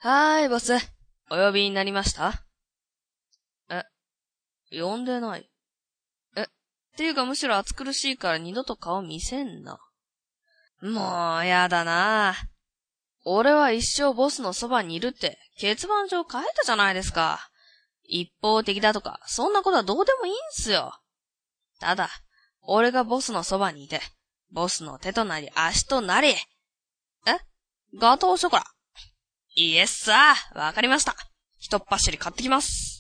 はーい、ボス。お呼びになりました？呼んでない。っていうかむしろ暑苦しいから二度と顔見せんな。もう、やだな。俺は一生ボスのそばにいるって結番状書いたじゃないですか。一方的だとか、そんなことはどうでもいいんすよ。ただ、俺がボスのそばにいて、ボスの手となり足となり。ガトーショコラ。イエスさー、わかりました。ひとっ走り買ってきます。